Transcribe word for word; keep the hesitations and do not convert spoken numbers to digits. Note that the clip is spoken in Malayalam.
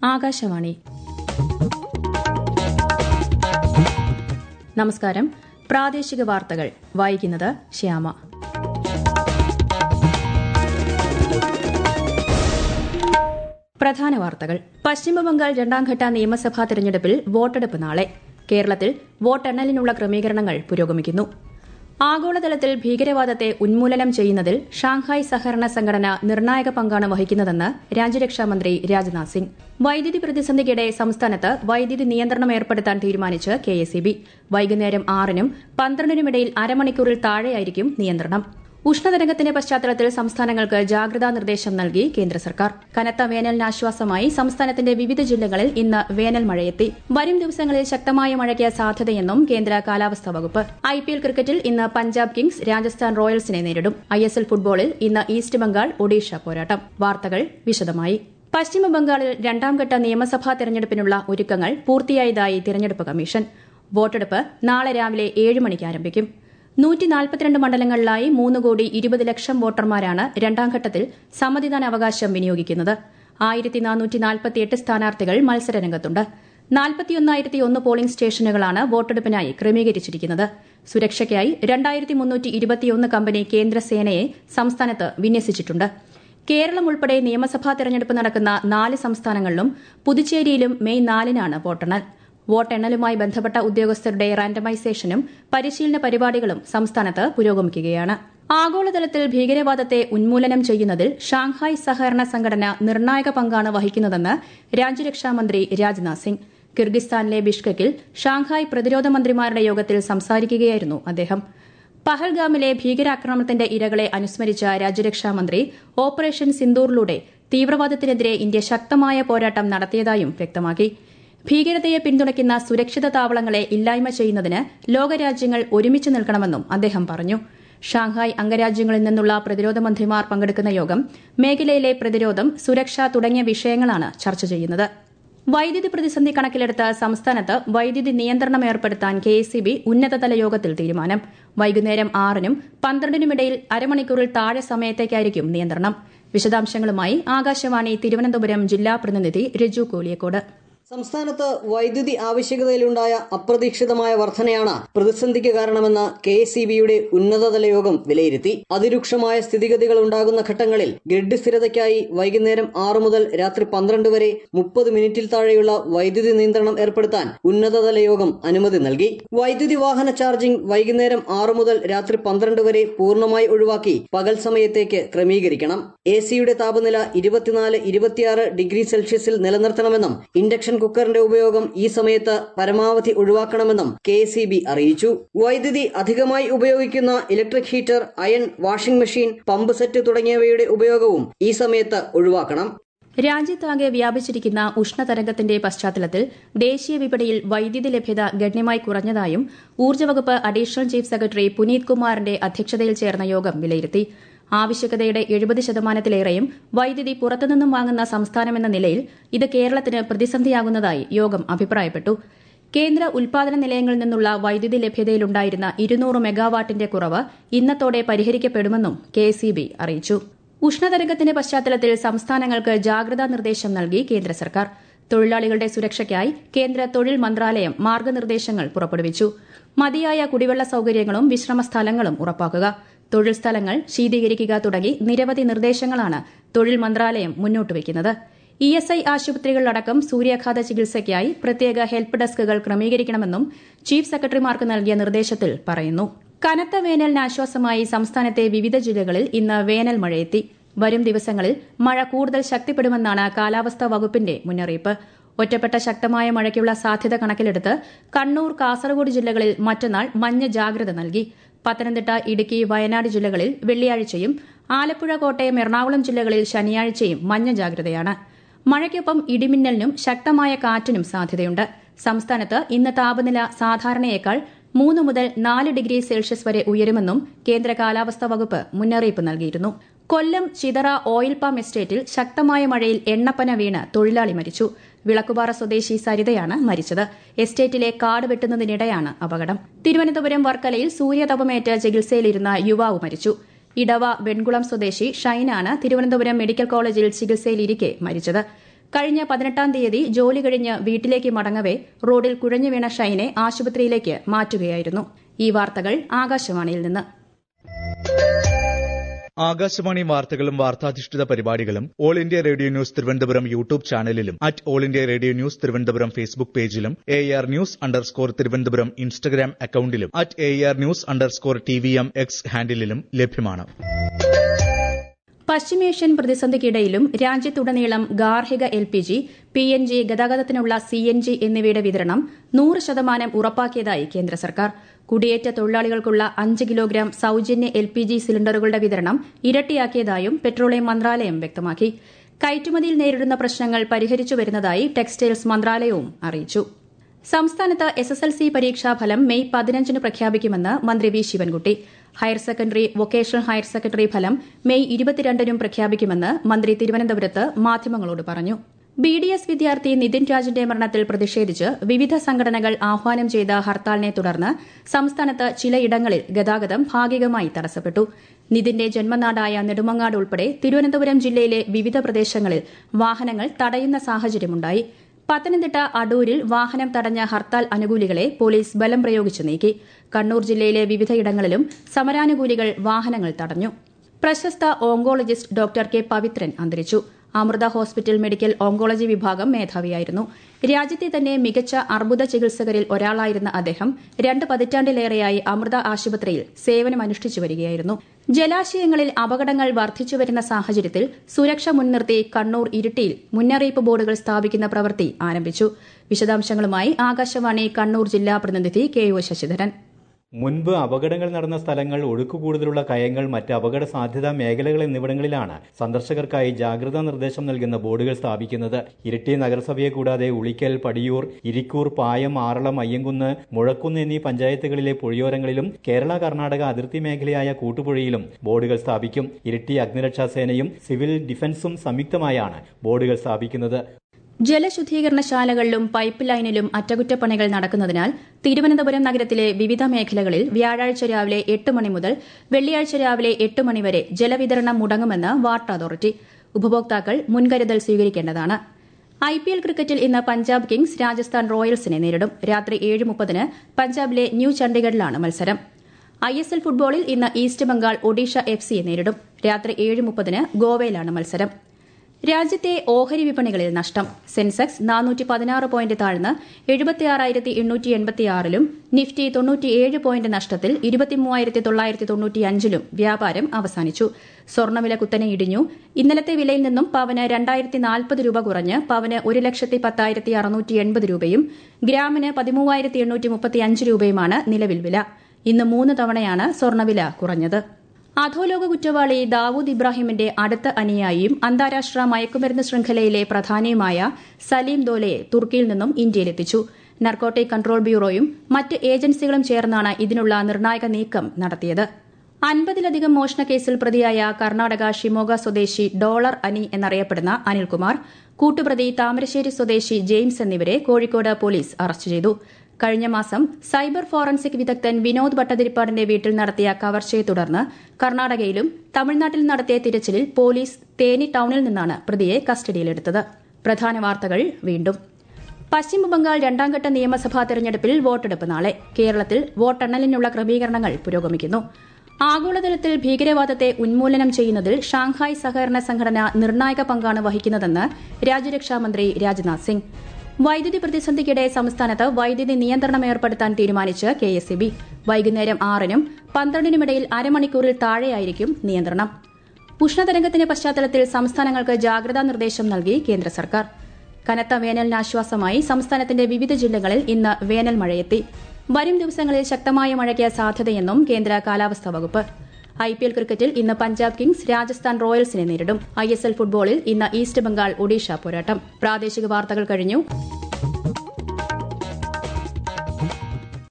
ആകാശവാണി. നമസ്കാരം. പ്രാദേശിക വാർത്തകൾ വായിക്കുന്നത് ശ്യാമ. പ്രധാന വാർത്തകൾ. പശ്ചിമബംഗാൾ രണ്ടാംഘട്ട നിയമസഭാ തെരഞ്ഞെടുപ്പിൽ വോട്ടെടുപ്പ് നാളെ. കേരളത്തിൽ വോട്ടെണ്ണലിനുള്ള ക്രമീകരണങ്ങൾ പുരോഗമിക്കുന്നു. ആഗോളതലത്തിൽ ഭീകരവാദത്തെ ഉന്മൂലനം ചെയ്യുന്നതിൽ ഷാങ്ഹായ് സഹകരണ സംഘടന നിർണായക പങ്കാണ് വഹിക്കുന്നതെന്ന് രാജ്യരക്ഷാമന്ത്രി രാജ്നാഥ് സിംഗ്. വൈദ്യുതി പ്രതിസന്ധിക്കിടെ സംസ്ഥാനത്ത് വൈദ്യുതി നിയന്ത്രണം ഏർപ്പെടുത്താൻ തീരുമാനിച്ച് കെ എസ് ഇ ബി. വൈകുന്നേരം ആറിനും പന്ത്രണ്ടിനുമിടയിൽ അരമണിക്കൂറിൽ താഴെയായിരിക്കും നിയന്ത്രണം. ഉഷ്ണതരംഗത്തിന്റെ പശ്ചാത്തലത്തിൽ സംസ്ഥാനങ്ങൾക്ക് ജാഗ്രതാ നിർദ്ദേശം നൽകി കേന്ദ്ര സർക്കാർ. കനത്ത വേനലിന് ആശ്വാസമായി സംസ്ഥാനത്തിന്റെ വിവിധ ജില്ലകളിൽ ഇന്ന് വേനൽ മഴയെത്തി. വരും ദിവസങ്ങളിൽ ശക്തമായ മഴയ്ക്ക് സാധ്യതയെന്നും കേന്ദ്ര കാലാവസ്ഥാ വകുപ്പ്. ഐ പി എൽ ക്രിക്കറ്റിൽ ഇന്ന് പഞ്ചാബ് കിങ്സ് രാജസ്ഥാൻ റോയൽസിനെ നേരിടും. ഐ എസ് എൽ ഫുട്ബോളിൽ ഇന്ന് ഈസ്റ്റ് ബംഗാൾ ഒഡീഷ പോരാട്ടം. വാർത്തകൾ വിശദമായി. പശ്ചിമബംഗാളിൽ രണ്ടാംഘട്ട നിയമസഭാ തെരഞ്ഞെടുപ്പിനുള്ള ഒരുക്കങ്ങൾ പൂർത്തിയായതായി തെരഞ്ഞെടുപ്പ് കമ്മീഷൻ. വോട്ടെടുപ്പ് നാളെ രാവിലെ ഏഴ് മണിക്ക് ആരംഭിക്കും. നൂറ്റി നാൽപ്പത്തിരണ്ട് മണ്ഡലങ്ങളിലായി മൂന്ന് കോടി ഇരുപത് ലക്ഷം വോട്ടർമാരാണ് രണ്ടാംഘട്ടത്തിൽ സമ്മതിദാനാവകാശം വിനിയോഗിക്കുന്നത്. ആയിരത്തി നാനൂറ്റി നാൽപ്പത്തിയെട്ട് സ്ഥാനാർത്ഥികൾ മത്സരരംഗത്തുണ്ട്. നാൽപ്പത്തിയൊന്നായിരത്തി ഒന്ന് പോളിംഗ് സ്റ്റേഷനുകളാണ് വോട്ടെടുപ്പിനായി ക്രമീകരിച്ചിരിക്കുന്നത്. സുരക്ഷയ്ക്കായി രണ്ടായിരത്തി മുന്നൂറ്റി ഇരുപത്തിയൊന്ന് കമ്പനി കേന്ദ്രസേനയെ സംസ്ഥാനത്ത് വിന്യസിച്ചിട്ടുണ്ട്. കേരളം ഉൾപ്പെടെ നിയമസഭാ തെരഞ്ഞെടുപ്പ് നടക്കുന്ന നാല് സംസ്ഥാനങ്ങളിലും പുതുച്ചേരിയിലും മെയ് നാലിനാണ് വോട്ടെണ്ണൽ. വോട്ടെണ്ണലുമായി ബന്ധപ്പെട്ട ഉദ്യോഗസ്ഥരുടെ റാൻഡമൈസേഷനും പരിശീലന പരിപാടികളും സംസ്ഥാനത്ത് പുരോഗമിക്കുകയാണ്. ആഗോളതലത്തിൽ ഭീകരവാദത്തെ ഉന്മൂലനം ചെയ്യുന്നതിൽ ഷാങ്ഹായ് സഹകരണ സംഘടന നിർണായക പങ്കാണ് വഹിക്കുന്നതെന്ന് രാജ്യരക്ഷാമന്ത്രി രാജ്നാഥ് സിംഗ്. കിർഗിസ്ഥാനിലെ ബിഷ്കെക്കിൽ ഷാങ്ഹായ് പ്രതിരോധ മന്ത്രിമാരുടെ യോഗത്തിൽ സംസാരിക്കുകയായിരുന്നു അദ്ദേഹം. പഹൽഗാമിലെ ഭീകരാക്രമണത്തിന്റെ ഇരകളെ അനുസ്മരിച്ച രാജ്യരക്ഷാമന്ത്രി ഓപ്പറേഷൻ സിന്ദൂറിലൂടെ തീവ്രവാദത്തിനെതിരെ ഇന്ത്യ ശക്തമായ പോരാട്ടം നടത്തിയതായും വ്യക്തമാക്കി. ഭീകരതയെ പിന്തുണയ്ക്കുന്ന സുരക്ഷിത താവളങ്ങളെ ഇല്ലായ്മ ചെയ്യുന്നതിന് ലോകരാജ്യങ്ങൾ ഒരുമിച്ച് നിൽക്കണമെന്നും അദ്ദേഹം പറഞ്ഞു. ഷാങ്ഹായ് അംഗരാജ്യങ്ങളിൽ നിന്നുള്ള പ്രതിരോധ മന്ത്രിമാർ പങ്കെടുക്കുന്ന യോഗം മേഖലയിലെ പ്രതിരോധം, സുരക്ഷ തുടങ്ങിയ വിഷയങ്ങളാണ് ചർച്ച ചെയ്യുന്നത്. വൈദ്യുതി പ്രതിസന്ധി കണക്കിലെടുത്ത് സംസ്ഥാനത്ത് വൈദ്യുതി നിയന്ത്രണം ഏർപ്പെടുത്താൻ കെ എസ് ഇ ബി ഉന്നതതല യോഗത്തിൽ തീരുമാനം. വൈകുന്നേരം ആറിനും പന്ത്രണ്ടിനുമിടയിൽ അരമണിക്കൂറിൽ താഴെ സമയത്തേക്കായിരിക്കും നിയന്ത്രണം. വിശദാംശങ്ങളുമായി ആകാശവാണി തിരുവനന്തപുരം ജില്ലാ പ്രതിനിധി രജു കോലിയക്കോട്. സംസ്ഥാനത്ത് വൈദ്യുതി ആവശ്യകതയിലുണ്ടായ അപ്രതീക്ഷിതമായ വർധനയാണ് പ്രതിസന്ധിക്ക് കാരണമെന്ന് കെ എസ് ഇ ബിയുടെ ഉന്നതതല യോഗം വിലയിരുത്തി. അതിരൂക്ഷമായ സ്ഥിതിഗതികൾ ഉണ്ടാകുന്ന ഘട്ടങ്ങളിൽ ഗ്രിഡ് സ്ഥിരതയ്ക്കായി വൈകുന്നേരം ആറ് മുതൽ രാത്രി പന്ത്രണ്ട് വരെ മുപ്പത് മിനിറ്റിൽ താഴെയുള്ള വൈദ്യുതി നിയന്ത്രണം ഏർപ്പെടുത്താൻ ഉന്നതതല യോഗം അനുമതി നൽകി. വൈദ്യുതി വാഹന ചാർജിംഗ് വൈകുന്നേരം ആറ് മുതൽ രാത്രി പന്ത്രണ്ട് വരെ പൂർണ്ണമായി ഒഴിവാക്കി പകൽ സമയത്തേക്ക് ക്രമീകരിക്കണം. എ സിയുടെ താപനില ഇരുപത്തിനാല് ഇരുപത്തിയാറ് ഡിഗ്രി സെൽഷ്യസിൽ നിലനിർത്തണമെന്നും ഇൻഡക്ഷൻ കുക്കറിന്റെ ഉപയോഗം ഈ സമയത്ത് പരമാവധി ഒഴിവാക്കണമെന്നും കെ എസ് ഇ ബി അറിയിച്ചു. വൈദ്യുതി അധികമായി ഉപയോഗിക്കുന്ന electric heater, iron, washing machine, pump set തുടങ്ങിയവയുടെ ഉപയോഗവും ഈ സമയത്ത് ഒഴിവാക്കണം. രാജ്യത്താകെ വ്യാപിച്ചിരിക്കുന്ന ഉഷ്ണതരംഗത്തിന്റെ പശ്ചാത്തലത്തിൽ ദേശീയ വിപണിയിൽ വൈദ്യുതി ലഭ്യത ഗണ്യമായി കുറഞ്ഞതായും ഊർജ്ജവകുപ്പ് അഡീഷണൽ ചീഫ് സെക്രട്ടറി പുനീത് കുമാറിന്റെ അധ്യക്ഷതയിൽ ചേർന്ന യോഗം വിലയിരുത്തി. ആവശ്യകതയുടെ എഴുപത് ശതമാനത്തിലേറെയും വൈദ്യുതി പുറത്തുനിന്നും വാങ്ങുന്ന സംസ്ഥാനമെന്ന നിലയിൽ ഇത് കേരളത്തിന് പ്രതിസന്ധിയാകുന്നതായി യോഗം അഭിപ്രായപ്പെട്ടു. കേന്ദ്ര ഉൽപാദന നിലയങ്ങളിൽ നിന്നുള്ള വൈദ്യുതി ലഭ്യതയിലുണ്ടായിരുന്ന ഇരുന്നൂറ് മെഗാവാട്ടിന്റെ കുറവ് ഇന്നത്തോടെ പരിഹരിക്കപ്പെടുമെന്നും കെ എസ് ഇ ബി അറിയിച്ചു. ഉഷ്ണതരംഗത്തിന്റെ പശ്ചാത്തലത്തിൽ സംസ്ഥാനങ്ങൾക്ക് ജാഗ്രതാ നിർദ്ദേശം നൽകി കേന്ദ്ര സർക്കാർ. തൊഴിലാളികളുടെ സുരക്ഷയ്ക്കായി കേന്ദ്ര തൊഴിൽ മന്ത്രാലയം മാർഗനിർദ്ദേശങ്ങൾ പുറപ്പെടുവിച്ചു. മതിയായ കുടിവെള്ള സൌകര്യങ്ങളും വിശ്രമ സ്ഥലങ്ങളും ഉറപ്പാക്കുക, തൊഴിൽ സ്ഥലങ്ങൾ ശീതീകരിക്കുക തുടങ്ങി നിരവധി നിർദ്ദേശങ്ങളാണ് തൊഴിൽ മന്ത്രാലയം മുന്നോട്ട് വയ്ക്കുന്നത്. ഇ എസ് ഐ ആശുപത്രികളിലടക്കം സൂര്യാഘാത ചികിത്സയ്ക്കായി പ്രത്യേക ഹെൽപ്പ് ഡെസ്കുകൾ ക്രമീകരിക്കണമെന്നും ചീഫ് സെക്രട്ടറിമാർക്ക് നൽകിയ നിർദ്ദേശത്തിൽ പറയുന്നു. കനത്ത വേനലിന് ആശ്വാസമായി സംസ്ഥാനത്തെ വിവിധ ജില്ലകളിൽ ഇന്ന് വേനൽ മഴയെത്തി. വരും ദിവസങ്ങളിൽ മഴ കൂടുതൽ ശക്തിപ്പെടുമെന്നാണ് കാലാവസ്ഥാ വകുപ്പിന്റെ മുന്നറിയിപ്പ്. ഒറ്റപ്പെട്ട ശക്തമായ മഴയ്ക്കുള്ള സാധ്യത കണക്കിലെടുത്ത് കണ്ണൂർ, കാസർഗോഡ് ജില്ലകളിൽ മറ്റന്നാൾ മഞ്ഞ ജാഗ്രത നൽകി. പത്തനംതിട്ട, ഇടുക്കി, വയനാട് ജില്ലകളിൽ വെള്ളിയാഴ്ചയും ആലപ്പുഴ, കോട്ടയം, എറണാകുളം ജില്ലകളിൽ ശനിയാഴ്ചയും മഞ്ഞ ജാഗ്രതയാണ്. മഴയ്ക്കൊപ്പം ഇടിമിന്നലിനും ശക്തമായ കാറ്റിനും സാധ്യതയുണ്ട്. സംസ്ഥാനത്ത് ഇന്ന് താപനില സാധാരണയേക്കാൾ മൂന്ന് മുതൽ നാല് ഡിഗ്രി സെൽഷ്യസ് വരെ ഉയരുമെന്നും കേന്ദ്ര കാലാവസ്ഥാ വകുപ്പ് മുന്നറിയിപ്പ് നൽകിയിരുന്നു. കൊല്ലം ചിതറ ഓയിൽ പാം എസ്റ്റേറ്റിൽ ശക്തമായ മഴയിൽ എണ്ണപ്പന വീണ് തൊഴിലാളി മരിച്ചു. വിളക്കുപാറ സ്വദേശി സരിതയാണ് മരിച്ചത്. എസ്റ്റേറ്റിലെ കാട് വെട്ടുന്നതിനിടെയാണ് അപകടം. തിരുവനന്തപുരം വർക്കലയിൽ സൂര്യതപമേറ്റ് ചികിത്സയിലിരുന്ന യുവാവ് മരിച്ചു. ഇടവ വെൺകുളം സ്വദേശി ഷൈനാണ് തിരുവനന്തപുരം മെഡിക്കൽ കോളേജിൽ ചികിത്സയിലിരിക്കെ മരിച്ചത്. കഴിഞ്ഞ പതിനെട്ടാം തീയതി ജോലി കഴിഞ്ഞ് വീട്ടിലേക്ക് മടങ്ങവെ റോഡിൽ കുഴഞ്ഞു വീണ ഷൈനെ ആശുപത്രിയിലേക്ക് മാറ്റുകയായിരുന്നു. ഈ വാർത്തകൾ ആകാശവാണിയിൽ നിന്ന്. ആകാശവാണി വാർത്തകളും വാർത്താധിഷ്ഠിത പരിപാടികളും all India radio news Thiruvananthapuram YouTube ചാനലിലും at all India radio news Thiruvananthapuram Facebook പേജിലും A R news underscore Thiruvananthapuram Instagram അക്കൌണ്ടിലും at A R news underscore T V M X ഹാൻഡിലും ലഭ്യമാണ്. പശ്ചിമേഷ്യൻ പ്രതിസന്ധിക്കിടയിലും രാജ്യത്തുടനീളം ഗാർഹിക L P G, P N G, ഗതാഗതത്തിനുള്ള സി എൻ ജി എന്നിവയുടെ വിതരണം നൂറ് ശതമാനം ഉറപ്പാക്കിയതായി കേന്ദ്ര സർക്കാർ. കുടിയേറ്റ തൊഴിലാളികൾക്കുള്ള അഞ്ച് കിലോഗ്രാം സൌജന്യ എൽ പി ജി സിലിണ്ടറുകളുടെ വിതരണം ഇരട്ടിയാക്കിയതായും പെട്രോളിയം മന്ത്രാലയം വ്യക്തമാക്കി. കയറ്റുമതിയിൽ നേരിടുന്ന പ്രശ്നങ്ങൾ പരിഹരിച്ചു വരുന്നതായി ടെക്സ്റ്റൈൽസ് മന്ത്രാലയവും അറിയിച്ചു. സംസ്ഥാനത്ത് എസ് എസ് എൽ സി പരീക്ഷാഫലം മെയ് പതിനഞ്ചിന് പ്രഖ്യാപിക്കുമെന്ന് മന്ത്രി V Sivankutty. Higher secondary, vocational higher secondary ഫലം മെയ് ഇരുപത്തിരണ്ടിനും പ്രഖ്യാപിക്കുമെന്ന് മന്ത്രി തിരുവനന്തപുരത്ത് മാധ്യമങ്ങളോട് പറഞ്ഞു. ബി ഡി എസ് വിദ്യാർത്ഥി നിതിൻ രാജിന്റെ മരണത്തിൽ പ്രതിഷേധിച്ച് വിവിധ സംഘടനകൾ ആഹ്വാനം ചെയ്ത ഹർത്താലിനെ തുടർന്ന് സംസ്ഥാനത്ത് ചിലയിടങ്ങളിൽ ഗതാഗതം ഭാഗികമായി തടസ്സപ്പെട്ടു. നിതിന്റെ ജന്മനാടായ നെടുമങ്ങാട് ഉൾപ്പെടെ തിരുവനന്തപുരം ജില്ലയിലെ വിവിധ പ്രദേശങ്ങളിൽ വാഹനങ്ങൾ തടയുന്ന സാഹചര്യമുണ്ടായി. പത്തനംതിട്ട അടൂരിൽ വാഹനം തടഞ്ഞ ഹർത്താൽ അനുകൂലികളെ പോലീസ് ബലം പ്രയോഗിച്ച് നീക്കി. കണ്ണൂർ ജില്ലയിലെ വിവിധയിടങ്ങളിലും സമരാനുകൂലികൾ വാഹനങ്ങൾ തടഞ്ഞു. പ്രശസ്ത ഓങ്കോളജിസ്റ്റ് ഡോക്ടർ കെ പവിത്രൻ അന്തരിച്ചു. അമൃത ഹോസ്പിറ്റൽ മെഡിക്കൽ ഓങ്കോളജി വിഭാഗം മേധാവിയായിരുന്നു. രാജ്യത്തെ തന്നെ മികച്ച അർബുദ ചികിത്സകരിൽ ഒരാളായിരുന്ന അദ്ദേഹം രണ്ട് പതിറ്റാണ്ടിലേറെയായി അമൃത ആശുപത്രിയിൽ സേവനമനുഷ്ഠിച്ചു വരികയായിരുന്നു. ജലാശയങ്ങളിൽ അപകടങ്ങൾ വർദ്ധിച്ചുവരുന്ന സാഹചര്യത്തിൽ സുരക്ഷ മുൻനിർത്തി കണ്ണൂർ ഇരിട്ടിയിൽ മുന്നറിയിപ്പ് ബോർഡുകൾ സ്ഥാപിക്കുന്ന പ്രവൃത്തി ആരംഭിച്ചു. വിശദാംശങ്ങളുമായി ആകാശവാണി കണ്ണൂർ ജില്ലാ പ്രതിനിധി കെ ഒ ശശിധരൻ. മുൻപ് അപകടങ്ങൾ നടന്ന സ്ഥലങ്ങൾ, ഒഴുക്ക് കൂടുതലുള്ള കയങ്ങൾ, മറ്റ് അപകട സാധ്യതാ മേഖലകൾ എന്നിവിടങ്ങളിലാണ് സന്ദർശകർക്കായി ജാഗ്രതാ നിർദ്ദേശം നൽകുന്ന ബോർഡുകൾ സ്ഥാപിക്കുന്നത്. ഇരിട്ടി നഗരസഭയെ കൂടാതെ ഉളിക്കൽ, പടിയൂർ, ഇരിക്കൂർ, പായം, ആറളം, അയ്യങ്കുന്ന്, മുഴക്കുന്ന് എന്നീ പഞ്ചായത്തുകളിലെ പുഴയോരങ്ങളിലും കേരള കർണാടക അതിർത്തി മേഖലയായ കൂട്ടുപുഴയിലും ബോർഡുകൾ സ്ഥാപിക്കും. ഇരിട്ടി അഗ്നിരക്ഷാസേനയും സിവിൽ ഡിഫൻസും സംയുക്തമായാണ് ബോർഡുകൾ സ്ഥാപിക്കുന്നത്. ജലശുദ്ധീകരണശാലകളിലും പൈപ്പ് ലൈനിലും അറ്റകുറ്റപ്പണികൾ നടക്കുന്നതിനാൽ തിരുവനന്തപുരം നഗരത്തിലെ വിവിധ മേഖലകളിൽ വ്യാഴാഴ്ച രാവിലെ എട്ട് മണി മുതൽ വെള്ളിയാഴ്ച രാവിലെ എട്ട് മണിവരെ ജലവിതരണം മുടങ്ങുമെന്ന് വാട്ടർ അതോറിറ്റി. ഉപഭോക്താക്കൾ മുൻകരുതൽ സ്വീകരിക്കേണ്ടതാണ്. ഐ പി എൽ ക്രിക്കറ്റിൽ ഇന്ന് പഞ്ചാബ് കിങ്സ് രാജസ്ഥാൻ റോയൽസിനെ നേരിടും. രാത്രി ഏഴ് മുപ്പതിന് പഞ്ചാബിലെ ന്യൂ ചണ്ഡിഗഡിലാണ് മത്സരം. ഐ എസ് എൽ ഫുട്ബോളിൽ ഇന്ന് ഈസ്റ്റ് ബംഗാൾ ഒഡീഷ എഫ് സിയെ നേരിടും. രാത്രി ഏഴ് മുപ്പതിന് ഗോവയിലാണ് മത്സരം. രാജ്യത്തെ ഓഹരി വിപണികളിൽ നഷ്ടം. സെൻസെക്സ് നാനൂറ്റി പതിനാറ് പോയിന്റ് താഴ്ന്ന് എഴുപത്തിയാറായിരത്തി എണ്ണൂറ്റി എൺപത്തിയാറിലും നിഫ്റ്റി തൊണ്ണൂറ്റിയേഴ് പോയിന്റ് നഷ്ടത്തിൽ ഇരുപത്തിമൂവായിരത്തി തൊള്ളായിരത്തി തൊണ്ണൂറ്റിയഞ്ചിലും വ്യാപാരം അവസാനിച്ചു. സ്വർണ്ണവില കുത്തനെ ഇടിഞ്ഞു. ഇന്നലത്തെ വിലയിൽ നിന്നും പവന് രണ്ടായിരത്തി നാൽപ്പത് രൂപ കുറഞ്ഞ് പവന് ഒരു ലക്ഷത്തി പത്തായിരത്തി അറുന്നൂറ്റി എൺപത് രൂപയും ഗ്രാമിന് പതിമൂവായിരത്തി എണ്ണൂറ്റി മുപ്പത്തിയഞ്ച് രൂപയുമാണ് നിലവിൽ വില. ഇന്ന് മൂന്ന് തവണയാണ് സ്വർണ്ണവില കുറഞ്ഞത്. അധോലോക കുറ്റവാളി ദാവൂദ് ഇബ്രാഹിമിന്റെ അടുത്ത അനുയായിയും അന്താരാഷ്ട്ര മയക്കുമരുന്ന് ശൃംഖലയിലെ പ്രധാനിയുമായ സലീം ദോലയെ തുർക്കിയിൽ നിന്നും ഇന്ത്യയിലെത്തിച്ചു. നർക്കോട്ടിക് കൺട്രോൾ ബ്യൂറോയും മറ്റ് ഏജൻസികളും ചേർന്നാണ് ഇതിനുള്ള നിർണായക നീക്കം നടത്തിയത്. അൻപതിലധികം മോഷണക്കേസിൽ പ്രതിയായ കർണാടക ഷിമോഗ സ്വദേശി ഡോളർ അനി എന്നറിയപ്പെടുന്ന അനിൽകുമാർ, കൂട്ടുപ്രതി താമരശ്ശേരി സ്വദേശി ജെയിംസ് എന്നിവരെ കോഴിക്കോട് പോലീസ് അറസ്റ്റ് ചെയ്തു. കഴിഞ്ഞ മാസം സൈബർ ഫോറൻസിക് വിദഗ്ധൻ വിനോദ് ഭട്ടതിരിപ്പാടിന്റെ വീട്ടിൽ നടത്തിയ കവർച്ചയെ തുടർന്ന് കർണാടകയിലും തമിഴ്നാട്ടിൽ നടത്തിയ തിരച്ചിലിൽ പോലീസ് തേനി ടൌണിൽ നിന്നാണ് പ്രതിയെ കസ്റ്റഡിയിലെടുത്തത്. പ്രധാന വാർത്തകൾ വീണ്ടും. പശ്ചിമബംഗാൾ രണ്ടാംഘട്ട നിയമസഭാ തെരഞ്ഞെടുപ്പിൽ വോട്ടെടുപ്പ് നാളെ. കേരളത്തിൽ വോട്ടെണ്ണലിനുള്ള ക്രമീകരണങ്ങൾ പുരോഗമിക്കുന്നു. ആഗോളതലത്തിൽ ഭീകരവാദത്തെ ഉന്മൂലനം ചെയ്യുന്നതിൽ ഷാങ്ഹായ് സഹകരണ സംഘടന നിർണായക പങ്കാണ് വഹിക്കുന്നതെന്ന് രാജ്യരക്ഷാമന്ത്രി രാജ്നാഥ് സിംഗ്. വൈദ്യുതി പ്രതിസന്ധിക്കിടെ സംസ്ഥാനത്ത് വൈദ്യുതി നിയന്ത്രണം ഏർപ്പെടുത്താൻ തീരുമാനിച്ച് കെ എസ് ഇ ബി. വൈകുന്നേരം ആറിനും പന്ത്രണ്ടിനുമിടയിൽ അരമണിക്കൂറിൽ താഴെയായിരിക്കും നിയന്ത്രണം. ഉഷ്ണതരംഗത്തിന്റെ പശ്ചാത്തലത്തിൽ സംസ്ഥാനങ്ങൾക്ക് ജാഗ്രതാ നിർദ്ദേശം നൽകി കേന്ദ്ര സർക്കാർ. കനത്ത വേനലിനാശ്വാസമായി സംസ്ഥാനത്തിന്റെ വിവിധ ജില്ലകളിൽ ഇന്ന് വേനൽ മഴയെത്തി. വരും ദിവസങ്ങളിൽ ശക്തമായ മഴയ്ക്ക് സാധ്യതയെന്നും കേന്ദ്ര കാലാവസ്ഥാ വകുപ്പ്. ഐ പി എൽ ക്രിക്കറ്റിൽ ഇന്ന് പഞ്ചാബ് കിങ്സ് രാജസ്ഥാൻ റോയൽസിനെ നേരിടും. ഐ എസ് എൽ ഫുട്ബോളിൽ ഇന്ന് ഈസ്റ്റ് ബംഗാൾ ഒഡീഷ പോരാട്ടം. പ്രാദേശിക വാർത്തകൾ കഴിഞ്ഞു.